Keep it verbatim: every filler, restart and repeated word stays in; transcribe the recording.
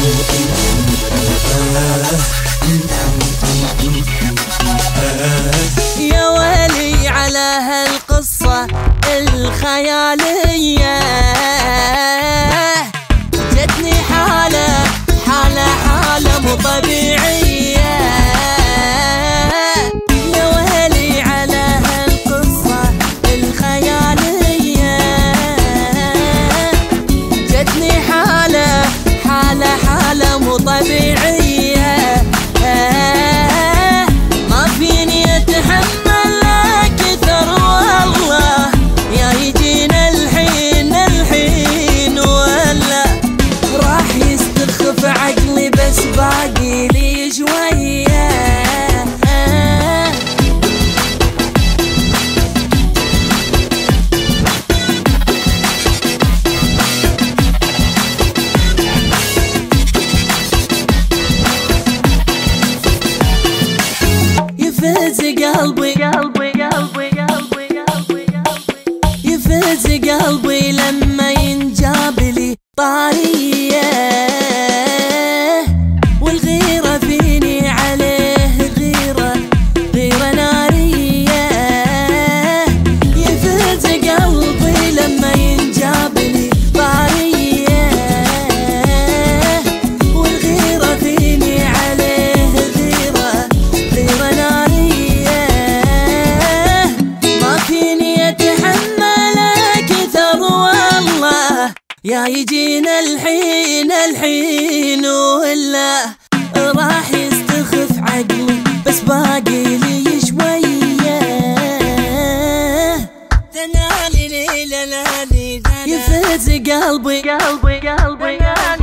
يا ويلي على هالقصة الخيالية، جتني حالة حالة حالة مو طبيعية. يا ويلي على هالقصة الخيالية، جتني حالة حالة حالة مو طبيعية. ما فيني اتحمل كثر والله، يا يجينا الحين الحين ولا راح يستخف عقلي، بس باقي لي شوية. يفز قلبي قلبي قلبي قلبي قلبي يفز قلبي لما ينجاب لي طارية، والغيرة فيني عليه غيرة غيرة نارية. يفز قلبي لما ينجاب لي طارية، والغيرة فيني عليه غيرة غيرة نارية. ما فيني اتحمل كثر والله، يا يجينا الحين الحين ولا راح يستخف عقلي، بس باقي لي شوية. تنالي ليلة لالي يفز قلبي قلبي قلبي قلبي